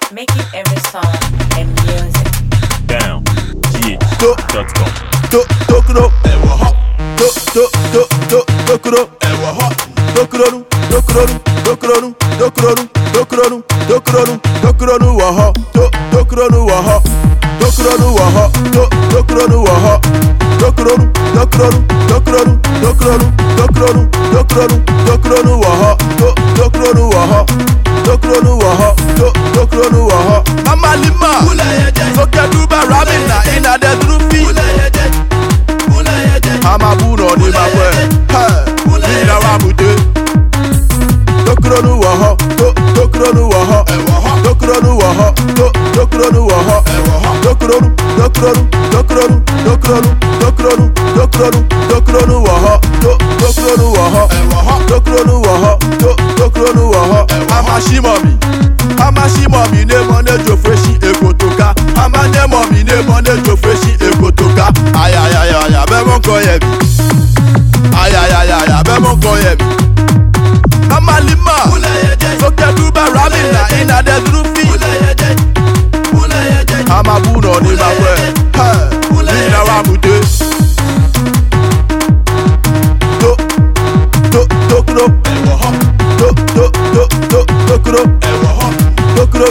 making every song a music. Down, gh.com. Dokuro, ewa hot. Dokuro, ewa hot. Dokuro, wa hot. Dokuro, wa hot. Mama Lima, soke duba ramina ina de drufi. Ama buno ni mabwe, ina wamude. Dokuro wa hot, dokuro wa hot, dokuro wa hot, dokuro wa hot, dokuro wa hot. Ama shi mommy ne money jo freshi ekotoka. Ama ne mommy ne money jo freshi ekotoka. Ayayaya, be mon koye bi. Ayayaya, be mon koye bi. Mama Lima, soke duba ramina ina de drufi. Ama buno ni mabwe, ina wamude. Dokuro, ewa hot. Dokuro, ewa hot. Dokuro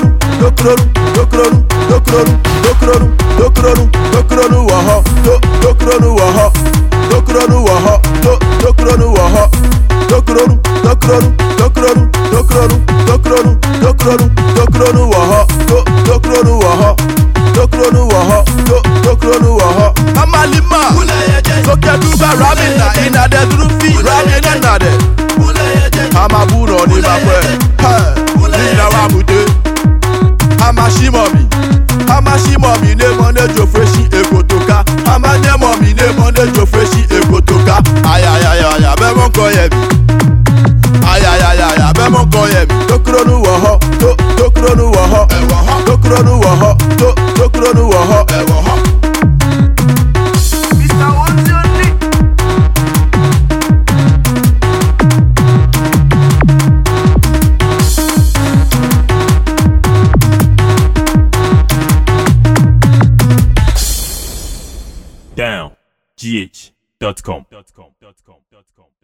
wa hot. Dokuro wa hot. Mama Lima, soke duba ramina ina de drufi. Ramina na de. Ama buno ni mabwe, ina wamude. Ama shi mommy ne money jo freshi ekotoka. Ama ne mommy ne money jo freshi ekotoka. Ayayaya, be mon koye bi. Ayayaya, be mon koye bi. Dokuro wa hot, dokuro wa hot, dokuro wa hot, dokuro wa hot, ewa hot. Mr. What's your name? Down, gh.com.